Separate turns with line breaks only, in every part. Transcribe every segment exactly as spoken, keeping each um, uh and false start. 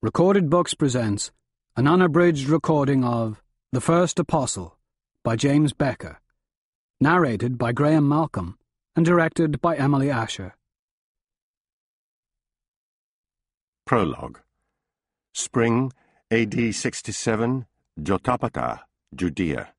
Recorded Books presents an unabridged recording of The First Apostle by James Becker, narrated by Graham Malcolm and directed by Emily Asher.
Prologue. Spring, A D sixty-seven, Jotapata, Judea.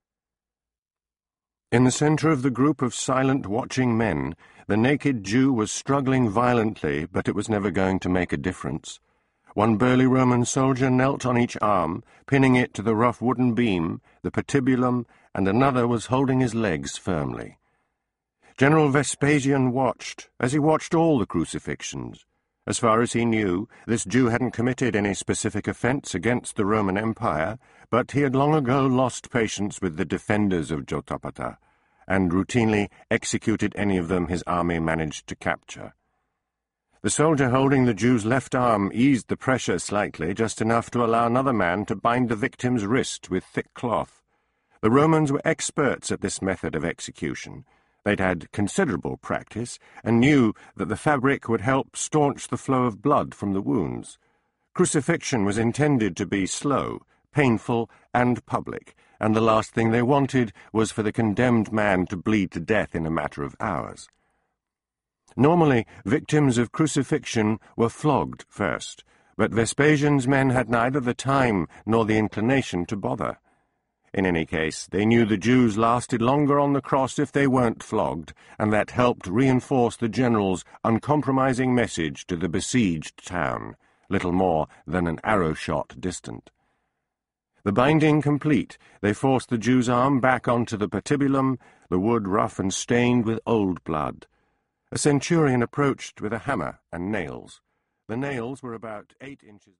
In the center of the group of silent, watching men, the naked Jew was struggling violently, but it was never going to make a difference. One burly Roman soldier knelt on each arm, pinning it to the rough wooden beam, the patibulum, and another was holding his legs firmly. General Vespasian watched, as he watched all the crucifixions. As far as he knew, this Jew hadn't committed any specific offense against the Roman Empire, but he had long ago lost patience with the defenders of Jotapata, and routinely executed any of them his army managed to capture. The soldier holding the Jew's left arm eased the pressure slightly, just enough to allow another man to bind the victim's wrist with thick cloth. The Romans were experts at this method of execution. They'd had considerable practice, and knew that the fabric would help staunch the flow of blood from the wounds. Crucifixion was intended to be slow, painful, and public, and the last thing they wanted was for the condemned man to bleed to death in a matter of hours. Normally, victims of crucifixion were flogged first, but Vespasian's men had neither the time nor the inclination to bother. In any case, they knew the Jews lasted longer on the cross if they weren't flogged, and that helped reinforce the general's uncompromising message to the besieged town, little more than an arrow shot distant. The binding complete, they forced the Jew's arm back onto the patibulum, the wood rough and stained with old blood. A centurion approached with a hammer and nails. The nails were about eight inches...